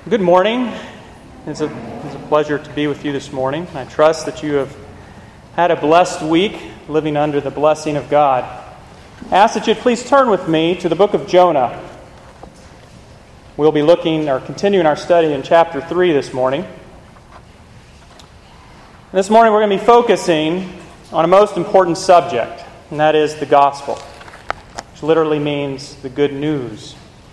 Good morning. It's a pleasure to be with you this morning. I trust that you have had a blessed week living under the blessing of God. I ask that you'd please turn with me to the book of Jonah. We'll be continuing our study in chapter 3 this morning. This morning we're going to be focusing on a most important subject, and that is the gospel, which literally means the good news.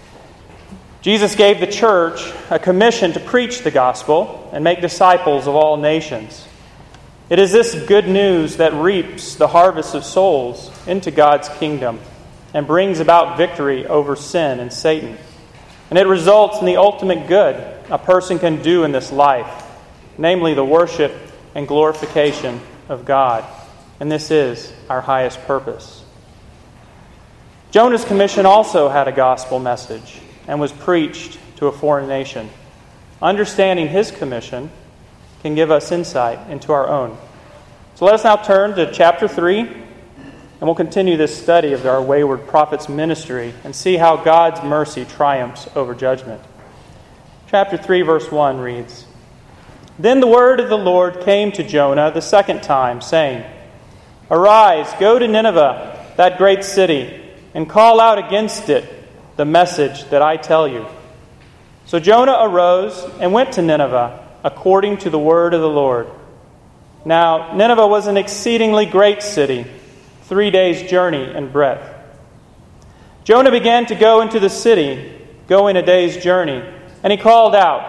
Jesus gave the church a commission to preach the gospel and make disciples of all nations. It is this good news that reaps the harvest of souls into God's kingdom and brings about victory over sin and Satan. And it results in the ultimate good a person can do in this life, namely the worship and glorification of God. And this is our highest purpose. Jonah's commission also had a gospel message and was preached to a foreign nation. Understanding his commission can give us insight into our own. So let us now turn to chapter 3, and we'll continue this study of our wayward prophet's ministry and see how God's mercy triumphs over judgment. Chapter 3, verse 1 reads, "Then the word of the Lord came to Jonah the second time, saying, 'Arise, go to Nineveh, that great city, and call out against it the message that I tell you.' So Jonah arose and went to Nineveh, according to the word of the Lord. Now Nineveh was an exceedingly great city, 3 days' journey in breadth. Jonah began to go into the city, going a day's journey, and he called out,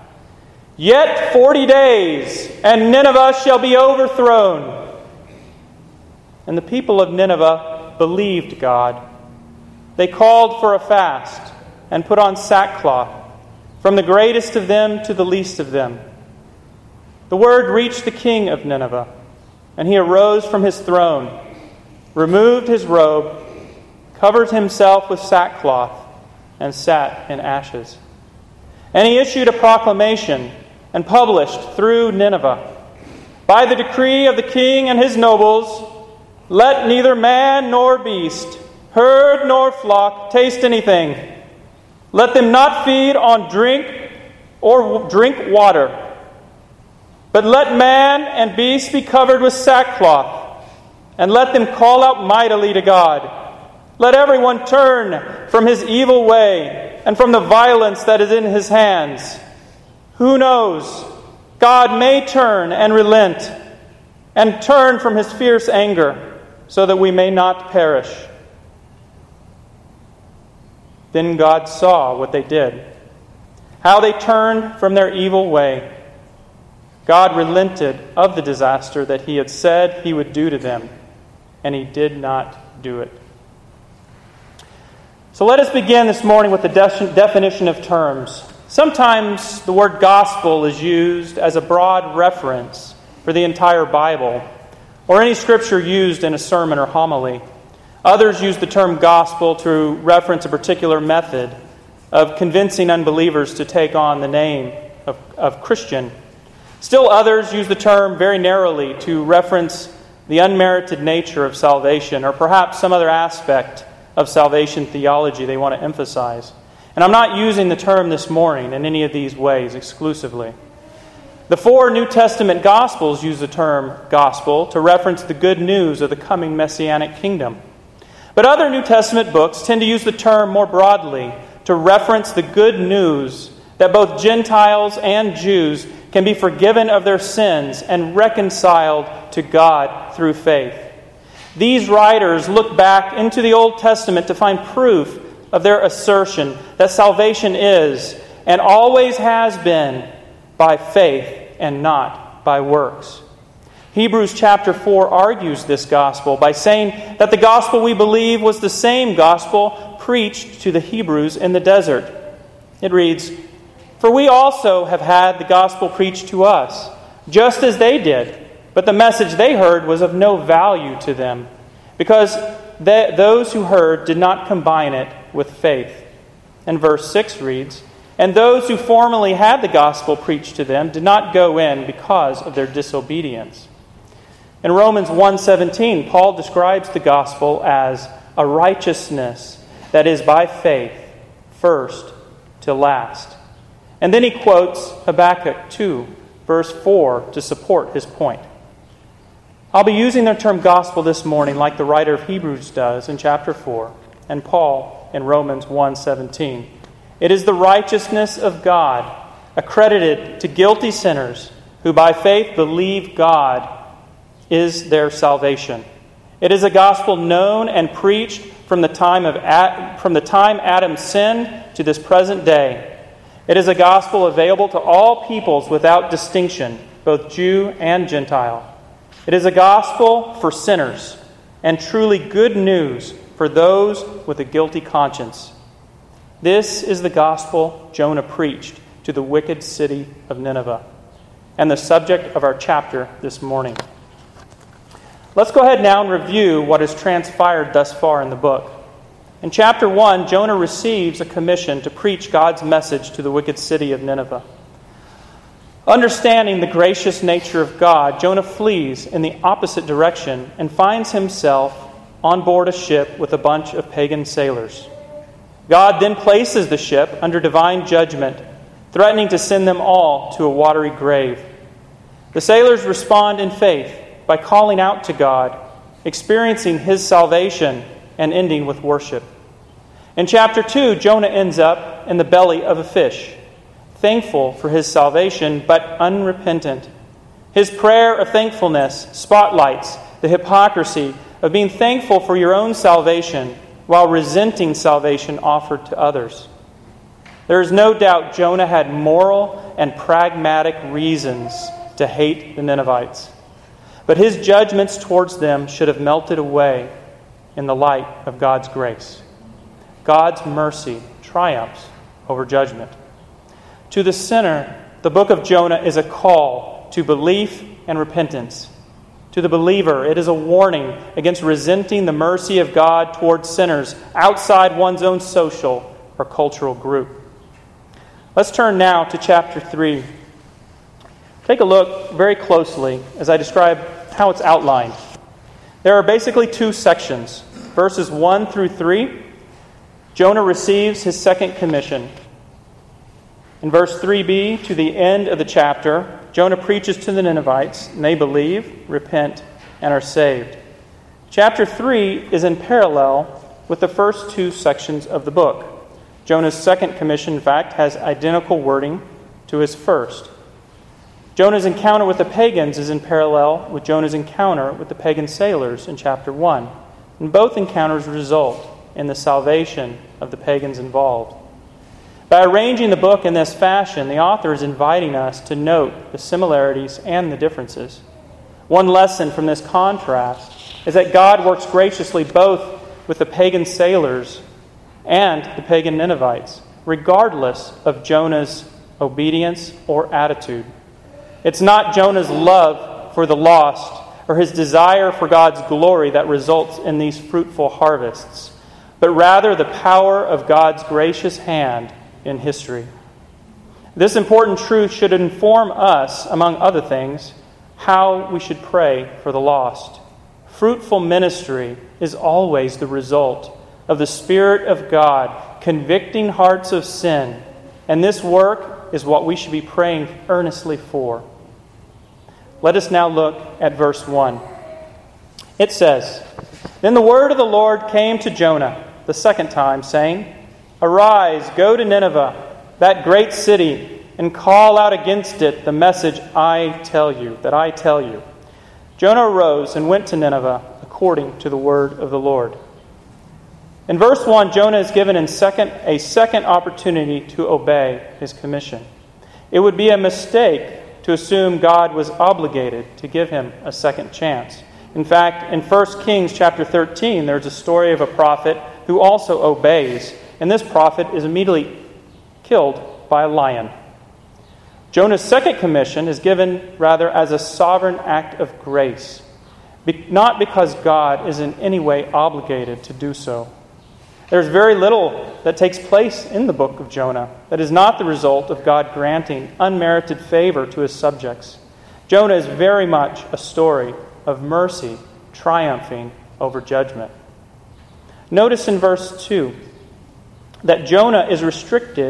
'Yet 40 days, and Nineveh shall be overthrown.' And the people of Nineveh believed God. They called for a fast and put on sackcloth, from the greatest of them to the least of them. The word reached the king of Nineveh, and he arose from his throne, removed his robe, covered himself with sackcloth, and sat in ashes. And he issued a proclamation and published through Nineveh, 'By the decree of the king and his nobles, let neither man nor beast, herd nor flock taste anything. Let them not feed on drink or drink water. But let man and beast be covered with sackcloth, and let them call out mightily to God. Let everyone turn from his evil way and from the violence that is in his hands. Who knows? God may turn and relent, and turn from his fierce anger, so that we may not perish.' Then God saw what they did, how they turned from their evil way. God relented of the disaster that he had said he would do to them, and he did not do it." So let us begin this morning with the definition of terms. Sometimes the word gospel is used as a broad reference for the entire Bible, or any scripture used in a sermon or homily. Others use the term gospel to reference a particular method of convincing unbelievers to take on the name of Christian. Still others use the term very narrowly to reference the unmerited nature of salvation, or perhaps some other aspect of salvation theology they want to emphasize. And I'm not using the term this morning in any of these ways exclusively. The 4 New Testament Gospels use the term gospel to reference the good news of the coming Messianic kingdom. But other New Testament books tend to use the term more broadly to reference the good news that both Gentiles and Jews can be forgiven of their sins and reconciled to God through faith. These writers look back into the Old Testament to find proof of their assertion that salvation is, and always has been, by faith and not by works. Hebrews chapter 4 argues this gospel by saying that the gospel we believe was the same gospel preached to the Hebrews in the desert. It reads, "For we also have had the gospel preached to us, just as they did, but the message they heard was of no value to them, because those who heard did not combine it with faith." And verse 6 reads, "And those who formerly had the gospel preached to them did not go in because of their disobedience." In Romans 1:17, Paul describes the gospel as a righteousness that is by faith, first to last. And then he quotes Habakkuk 2, verse 4, to support his point. I'll be using the term gospel this morning like the writer of Hebrews does in chapter 4 and Paul in Romans 1:17. It is the righteousness of God accredited to guilty sinners who by faith believe God is their salvation. It is a gospel known and preached from the time Adam sinned to this present day. It is a gospel available to all peoples without distinction, both Jew and Gentile. It is a gospel for sinners and truly good news for those with a guilty conscience. This is the gospel Jonah preached to the wicked city of Nineveh, and the subject of our chapter this morning. Let's go ahead now and review what has transpired thus far in the book. In chapter 1, Jonah receives a commission to preach God's message to the wicked city of Nineveh. Understanding the gracious nature of God, Jonah flees in the opposite direction and finds himself on board a ship with a bunch of pagan sailors. God then places the ship under divine judgment, threatening to send them all to a watery grave. The sailors respond in faith by calling out to God, experiencing His salvation, and ending with worship. In chapter 2, Jonah ends up in the belly of a fish, thankful for his salvation, but unrepentant. His prayer of thankfulness spotlights the hypocrisy of being thankful for your own salvation while resenting salvation offered to others. There is no doubt Jonah had moral and pragmatic reasons to hate the Ninevites, but his judgments towards them should have melted away in the light of God's grace. God's mercy triumphs over judgment. To the sinner, the book of Jonah is a call to belief and repentance. To the believer, it is a warning against resenting the mercy of God towards sinners outside one's own social or cultural group. Let's turn now to chapter 3. Take a look very closely as I describe how it's outlined. There are basically two sections. Verses 1 through 3, Jonah receives his second commission. In verse 3b to the end of the chapter, Jonah preaches to the Ninevites, and they believe, repent, and are saved. Chapter 3 is in parallel with the first two sections of the book. Jonah's second commission, in fact, has identical wording to his first. Jonah's encounter with the pagans is in parallel with Jonah's encounter with the pagan sailors in chapter 1. And both encounters result in the salvation of the pagans involved. By arranging the book in this fashion, the author is inviting us to note the similarities and the differences. One lesson from this contrast is that God works graciously both with the pagan sailors and the pagan Ninevites, regardless of Jonah's obedience or attitude. It's not Jonah's love for the lost or his desire for God's glory that results in these fruitful harvests, but rather the power of God's gracious hand in history. This important truth should inform us, among other things, how we should pray for the lost. Fruitful ministry is always the result of the Spirit of God convicting hearts of sin, and this work is what we should be praying earnestly for. Let us now look at verse 1. It says, "Then the word of the Lord came to Jonah the second time, saying, Arise, go to Nineveh, that great city, and call out against it the message I tell you. Jonah arose and went to Nineveh according to the word of the Lord." In verse 1, Jonah is given a second opportunity to obey his commission. It would be a mistake to assume God was obligated to give him a second chance. In fact, in 1 Kings chapter 13, there's a story of a prophet who also obeys, and this prophet is immediately killed by a lion. Jonah's second commission is given rather as a sovereign act of grace, not because God is in any way obligated to do so. There's very little that takes place in the book of Jonah that is not the result of God granting unmerited favor to his subjects. Jonah is very much a story of mercy triumphing over judgment. Notice in verse 2 that Jonah is restricted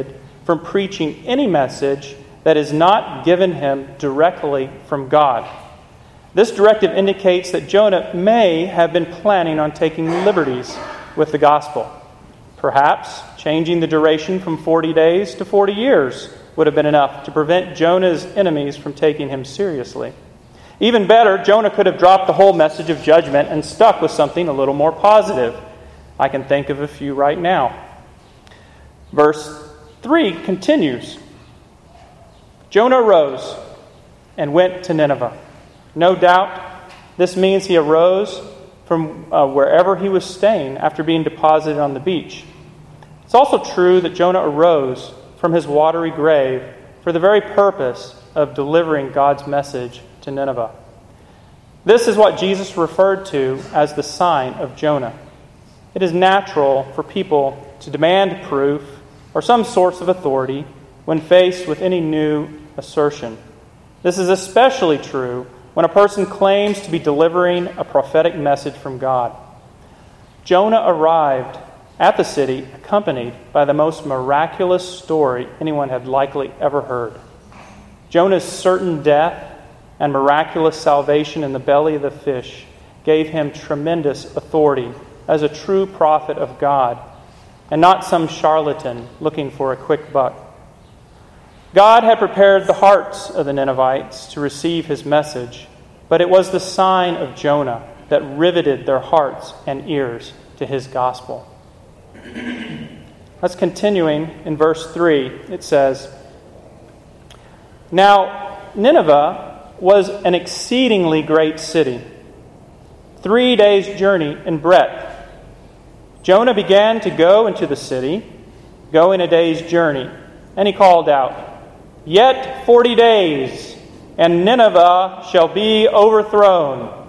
from preaching any message that is not given him directly from God. This directive indicates that Jonah may have been planning on taking liberties with the gospel. Perhaps changing the duration from 40 days to 40 years would have been enough to prevent Jonah's enemies from taking him seriously. Even better, Jonah could have dropped the whole message of judgment and stuck with something a little more positive. I can think of a few right now. Verse 3 continues. Jonah arose and went to Nineveh. No doubt, this means he arose from wherever he was staying after being deposited on the beach. It's also true that Jonah arose from his watery grave for the very purpose of delivering God's message to Nineveh. This is what Jesus referred to as the sign of Jonah. It is natural for people to demand proof or some source of authority when faced with any new assertion. This is especially true when a person claims to be delivering a prophetic message from God. Jonah arrived at the city accompanied by the most miraculous story anyone had likely ever heard. Jonah's certain death and miraculous salvation in the belly of the fish gave him tremendous authority as a true prophet of God, and not some charlatan looking for a quick buck. God had prepared the hearts of the Ninevites to receive his message, but it was the sign of Jonah that riveted their hearts and ears to his gospel. Let's continuing in verse 3. It says, Now Nineveh was an exceedingly great city, 3 days' journey in breadth. Jonah began to go into the city, going a day's journey, and he called out, Yet 40 days, and Nineveh shall be overthrown.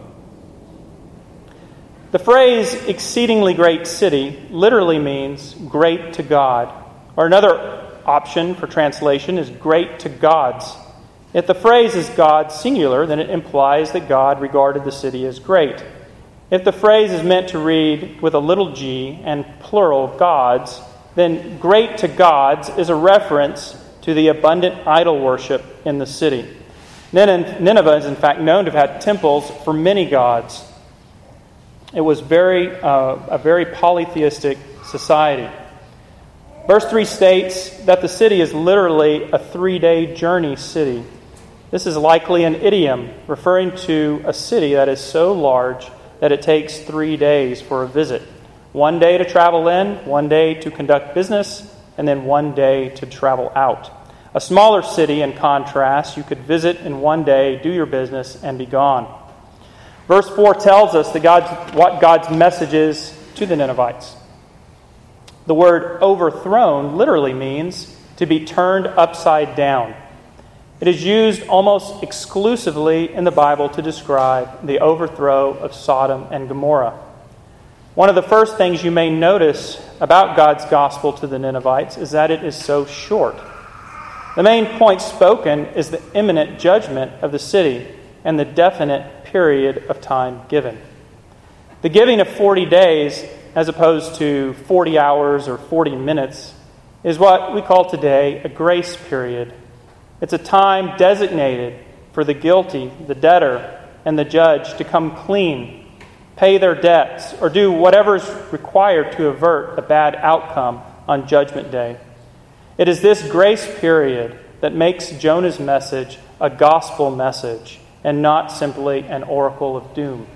The phrase exceedingly great city literally means great to God, or another option for translation is great to gods. If the phrase is God singular, then it implies that God regarded the city as great. If the phrase is meant to read with a little g and plural gods, then great to gods is a reference to the abundant idol worship in the city. Nineveh is in fact known to have had temples for many gods. It was a very polytheistic society. Verse 3 states that the city is literally a 3-day journey city. This is likely an idiom referring to a city that is so large that it takes 3 days for a visit. 1 day to travel in, 1 day to conduct business, and then 1 day to travel out. A smaller city, in contrast, you could visit in 1 day, do your business, and be gone. Verse 4 tells us what God's message is to the Ninevites. The word overthrown literally means to be turned upside down. It is used almost exclusively in the Bible to describe the overthrow of Sodom and Gomorrah. One of the first things you may notice about God's gospel to the Ninevites is that it is so short. The main point spoken is the imminent judgment of the city and the definite period of time given. The giving of 40 days, as opposed to 40 hours or 40 minutes, is what we call today a grace period. It's a time designated for the guilty, the debtor, and the judge to come clean, pay their debts, or do whatever is required to avert a bad outcome on Judgment Day. It is this grace period that makes Jonah's message a gospel message and not simply an oracle of doom.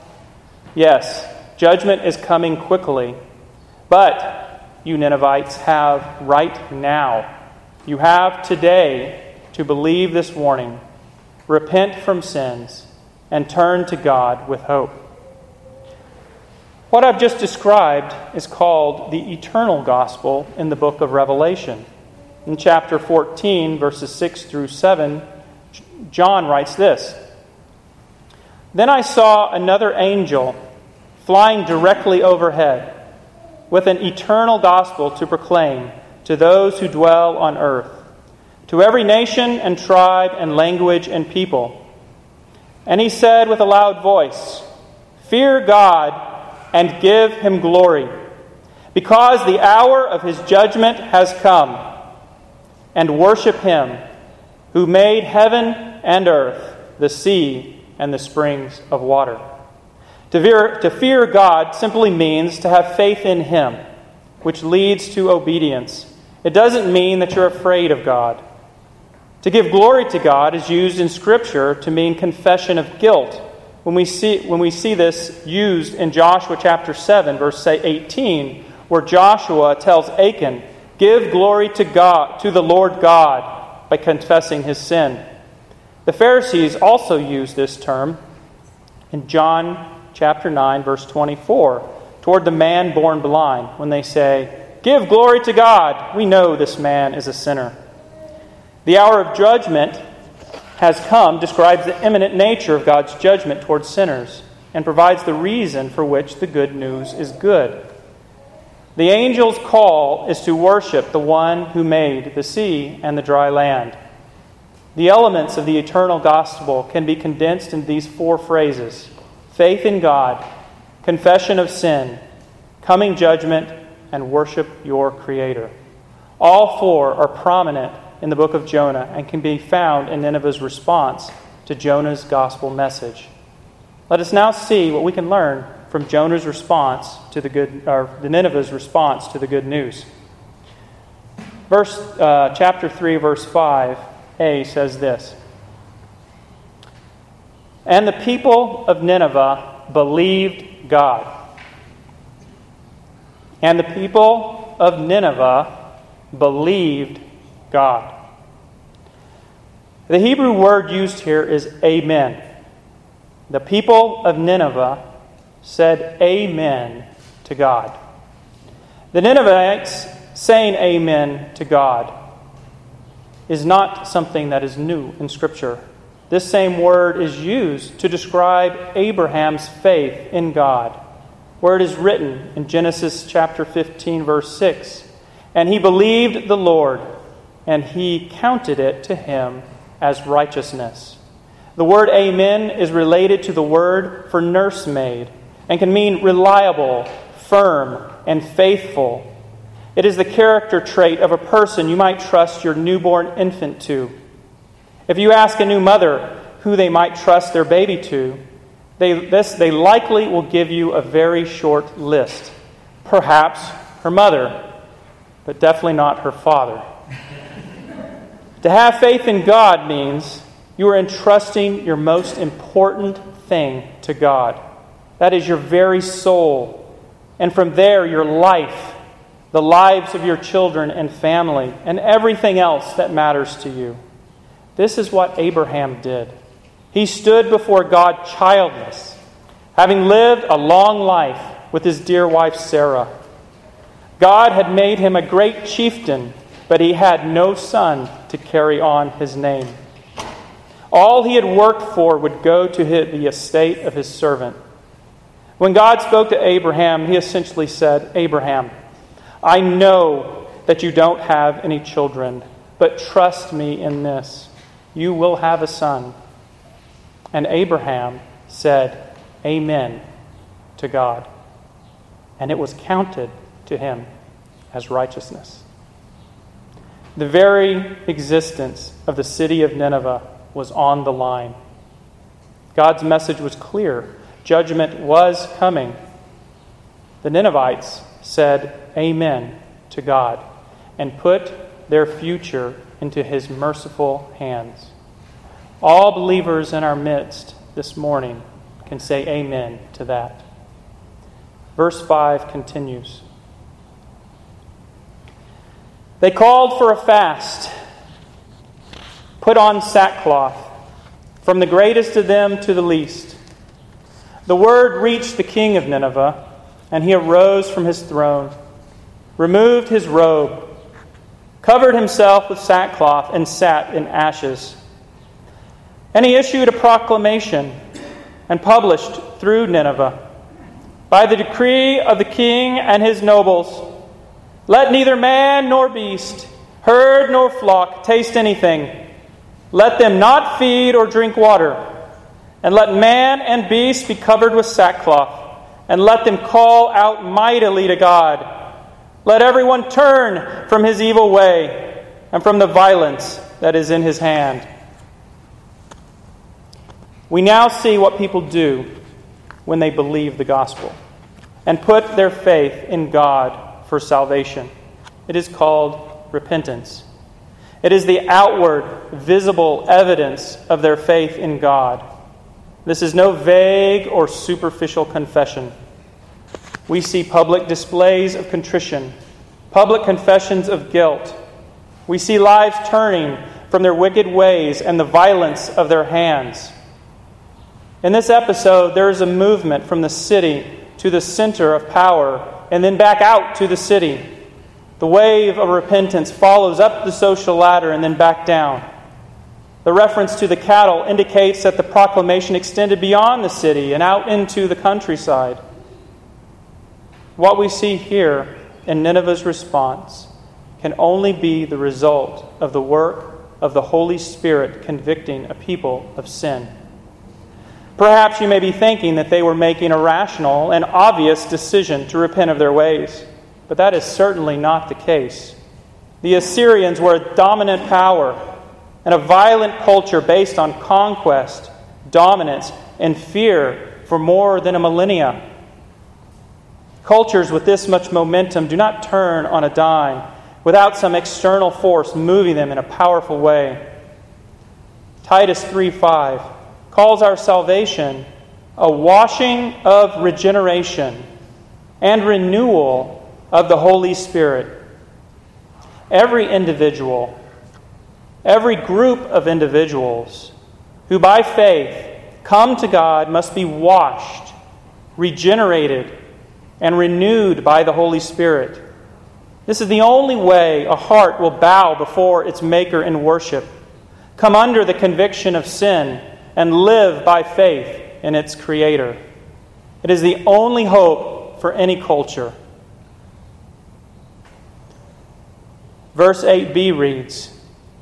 Yes, judgment is coming quickly, but you Ninevites have right now. You have today to believe this warning, repent from sins, and turn to God with hope. What I've just described is called the eternal gospel in the book of Revelation. In chapter 14, verses 6 through 7, John writes this, Then I saw another angel flying directly overhead with an eternal gospel to proclaim to those who dwell on earth, to every nation and tribe and language and people. And he said with a loud voice, Fear God and give him glory, because the hour of his judgment has come. and worship him who made heaven and earth, the sea, and the springs of water. To fear God simply means to have faith in him, which leads to obedience. It doesn't mean that you're afraid of God. To give glory to God is used in Scripture to mean confession of guilt. When we see this used in Joshua chapter 7, verse 18, where Joshua tells Achan, "Give glory to God, to the Lord God," by confessing his sin. The Pharisees also use this term in John chapter 9, verse 24, toward the man born blind, when they say, "Give glory to God, we know this man is a sinner." The hour of judgment has come describes the imminent nature of God's judgment towards sinners and provides the reason for which the good news is good. The angel's call is to worship the one who made the sea and the dry land. The elements of the eternal gospel can be condensed in these 4 phrases: faith in God, confession of sin, coming judgment, and worship your Creator. All 4 are prominent in the book of Jonah and can be found in Nineveh's response to Jonah's gospel message. Let us now see what we can learn from Jonah's response to the Nineveh's response to the good news. Chapter 3, verse 5a says this: "And the people of Nineveh believed God." And the people of Nineveh believed God. The Hebrew word used here is amen. The people of Nineveh said amen to God. The Ninevites saying amen to God is not something that is new in Scripture. This same word is used to describe Abraham's faith in God, where it is written in Genesis chapter 15, verse 6, "And he believed the Lord, and he counted it to him as righteousness." The word amen is related to the word for nursemaid and can mean reliable, firm, and faithful. It is the character trait of a person you might trust your newborn infant to. If you ask a new mother who they might trust their baby to, they likely will give you a very short list. Perhaps her mother, but definitely not her father. To have faith in God means you are entrusting your most important thing to God. That is your very soul. And from there, your life, the lives of your children and family, and everything else that matters to you. This is what Abraham did. He stood before God childless, having lived a long life with his dear wife Sarah. God had made him a great chieftain, but he had no son to carry on his name. All he had worked for would go to the estate of his servant. When God spoke to Abraham, he essentially said, "Abraham, I know that you don't have any children, but trust me in this. You will have a son." And Abraham said, "Amen," to God. And it was counted to him as righteousness. The very existence of the city of Nineveh was on the line. God's message was clear. Judgment was coming. The Ninevites said amen to God and put their future into his merciful hands. All believers in our midst this morning can say amen to that. Verse 5 continues. They called for a fast, put on sackcloth, from the greatest of them to the least. The word reached the king of Nineveh, and he arose from his throne, removed his robe, covered himself with sackcloth, and sat in ashes. And he issued a proclamation and published through Nineveh, by the decree of the king and his nobles, let neither man nor beast, herd nor flock taste anything. Let them not feed or drink water. And let man and beast be covered with sackcloth. And let them call out mightily to God. Let everyone turn from his evil way. and from the violence that is in his hand. We now see what people do when they believe the gospel and put their faith in God for salvation. It is called repentance. It is the outward, visible evidence of their faith in God. This is no vague or superficial confession. We see public displays of contrition, public confessions of guilt. We see lives turning from their wicked ways and the violence of their hands. In this episode, there is a movement from the city to the center of power and then back out to the city. The wave of repentance follows up the social ladder and then back down. The reference to the cattle indicates that the proclamation extended beyond the city and out into the countryside. What we see here in Nineveh's response can only be the result of the work of the Holy Spirit convicting a people of sin. Perhaps you may be thinking that they were making a rational and obvious decision to repent of their ways, but that is certainly not the case. The Assyrians were a dominant power and a violent culture based on conquest, dominance, and fear for more than a millennia. Cultures with this much momentum do not turn on a dime without some external force moving them in a powerful way. Titus 3:5 calls our salvation a washing of regeneration and renewal of the Holy Spirit. Every individual, every group of individuals who by faith come to God must be washed, regenerated, and renewed by the Holy Spirit. This is the only way a heart will bow before its Maker in worship, come under the conviction of sin, and live by faith in its Creator. It is the only hope for any culture. Verse 8b reads,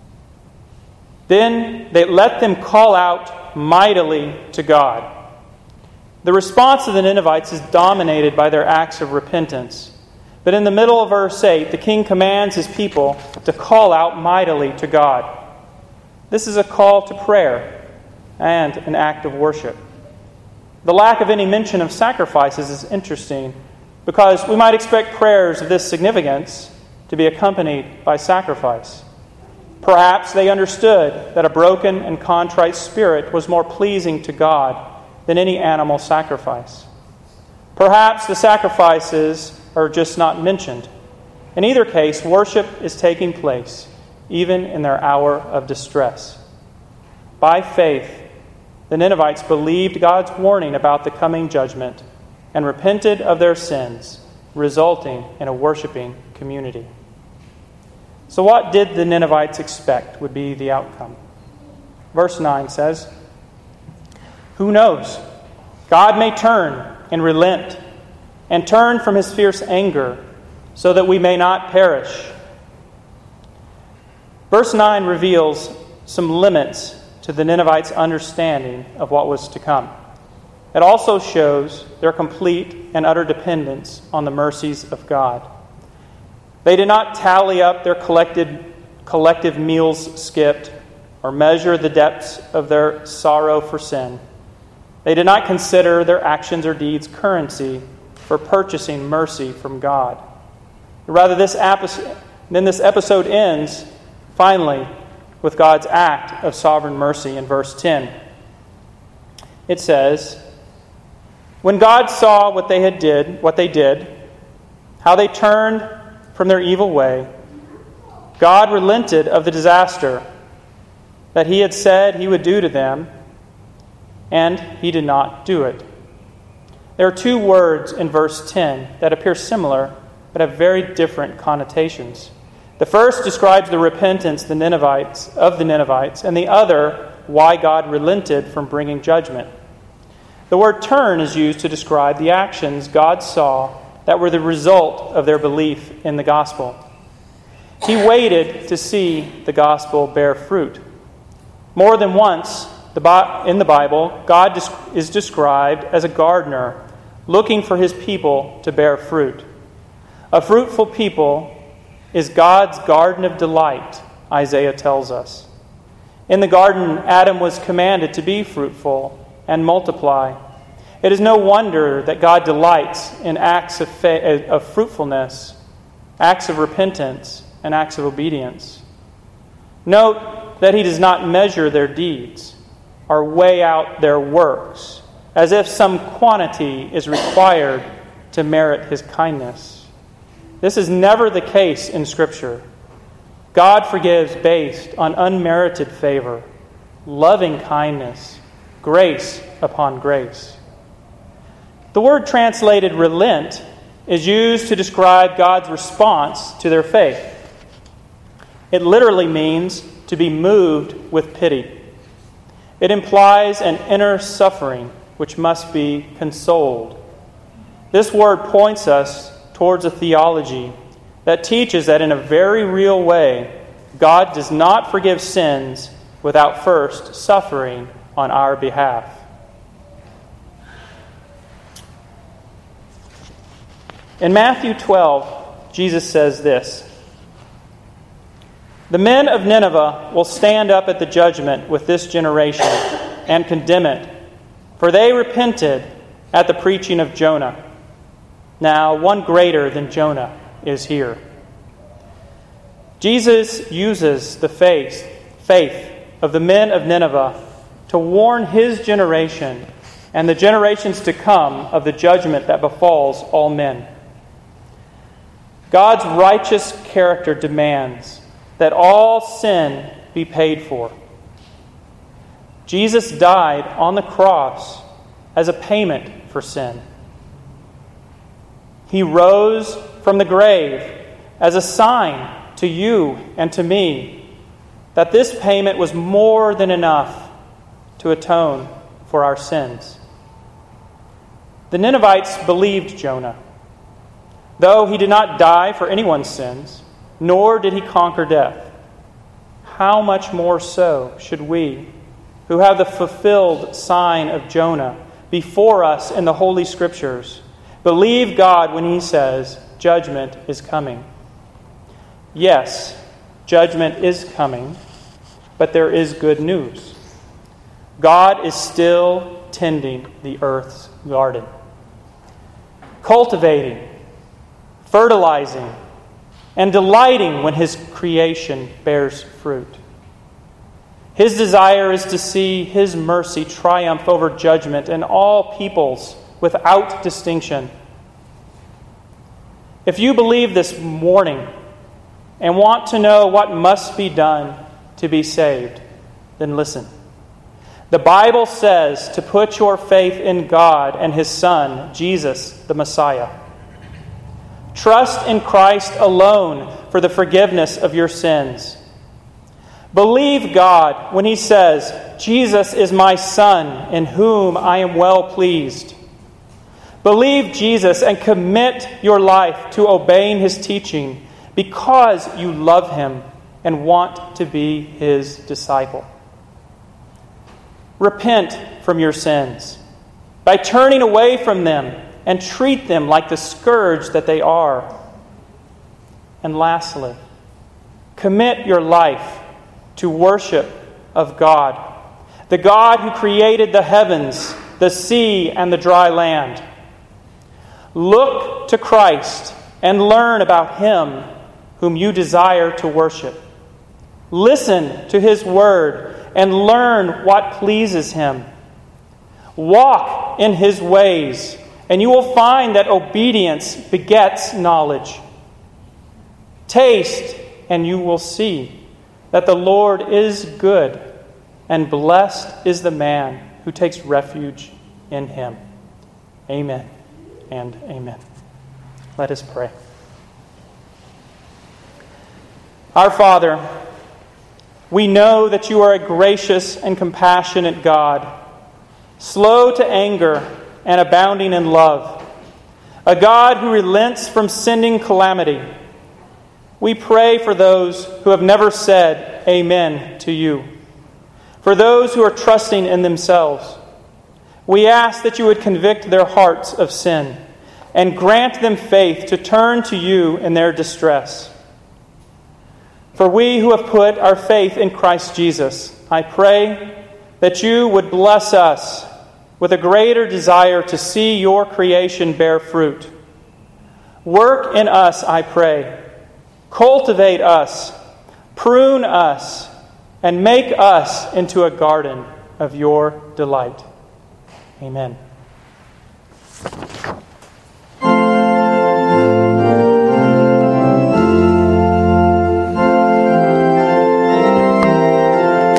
"Then they let them call out mightily to God." The response of the Ninevites is dominated by their acts of repentance. But in the middle of verse 8, the king commands his people to call out mightily to God. This is a call to prayer and an act of worship. The lack of any mention of sacrifices is interesting because we might expect prayers of this significance to be accompanied by sacrifice. Perhaps they understood that a broken and contrite spirit was more pleasing to God than any animal sacrifice. Perhaps the sacrifices are just not mentioned. In either case, worship is taking place, even in their hour of distress. By faith, the Ninevites believed God's warning about the coming judgment and repented of their sins, resulting in a worshiping community. So what did the Ninevites expect would be the outcome? Verse 9 says, "Who knows? God may turn and relent and turn from his fierce anger so that we may not perish." Verse 9 reveals some limits to the Ninevites' understanding of what was to come. It also shows their complete and utter dependence on the mercies of God. They did not tally up their collective meals skipped or measure the depths of their sorrow for sin. They did not consider their actions or deeds currency for purchasing mercy from God. Rather, this episode ends, finally, with God's act of sovereign mercy in verse 10. It says, "When God saw what they did, how they turned from their evil way, God relented of the disaster that he had said he would do to them, and he did not do it." There are two words in verse 10 that appear similar but have very different connotations. The first describes the repentance of the Ninevites, and the other, why God relented from bringing judgment. The word turn is used to describe the actions God saw that were the result of their belief in the gospel. He waited to see the gospel bear fruit. More than once in the Bible, God is described as a gardener looking for his people to bear fruit. A fruitful people is God's garden of delight Isaiah tells us. In the garden, Adam was commanded to be fruitful and multiply. It is no wonder that God delights in acts of fruitfulness, acts of repentance, and acts of obedience. Note that he does not measure their deeds or weigh out their works as if some quantity is required to merit his kindness. This is never the case in Scripture. God forgives based on unmerited favor, loving kindness, grace upon grace. The word translated relent is used to describe God's response to their faith. It literally means to be moved with pity. It implies an inner suffering which must be consoled. This word points us towards a theology that teaches that in a very real way, God does not forgive sins without first suffering on our behalf. In Matthew 12, Jesus says this: "The men of Nineveh will stand up at the judgment with this generation and condemn it, for they repented at the preaching of Jonah. Now one greater than Jonah is here." Jesus uses the faith of the men of Nineveh to warn his generation and the generations to come of the judgment that befalls all men. God's righteous character demands that all sin be paid for. Jesus died on the cross as a payment for sin. He rose from the grave as a sign to you and to me that this payment was more than enough to atone for our sins. The Ninevites believed Jonah. Though he did not die for anyone's sins, nor did he conquer death, how much more so should we, who have the fulfilled sign of Jonah before us in the Holy Scriptures, believe God when he says, judgment is coming. Yes, judgment is coming, but there is good news. God is still tending the earth's garden, cultivating, fertilizing, and delighting when his creation bears fruit. His desire is to see his mercy triumph over judgment in all peoples without distinction. If you believe this morning and want to know what must be done to be saved, then listen. The Bible says to put your faith in God and his Son, Jesus, the Messiah. Trust in Christ alone for the forgiveness of your sins. Believe God when he says, Jesus is my Son, in whom I am well pleased. Believe Jesus and commit your life to obeying his teaching because you love him and want to be his disciple. Repent from your sins by turning away from them and treat them like the scourge that they are. And lastly, commit your life to worship of God, the God who created the heavens, the sea, and the dry land. Look to Christ and learn about him whom you desire to worship. Listen to his word and learn what pleases him. Walk in his ways, and you will find that obedience begets knowledge. Taste, and you will see that the Lord is good, and blessed is the man who takes refuge in him. Amen and amen. Let us pray. Our Father, we know that you are a gracious and compassionate God, slow to anger and abounding in love, a God who relents from sending calamity. We pray for those who have never said amen to you, for those who are trusting in themselves. We ask that you would convict their hearts of sin and grant them faith to turn to you in their distress. For we who have put our faith in Christ Jesus, I pray that you would bless us with a greater desire to see your creation bear fruit. Work in us, I pray. Cultivate us, prune us, and make us into a garden of your delight. Amen.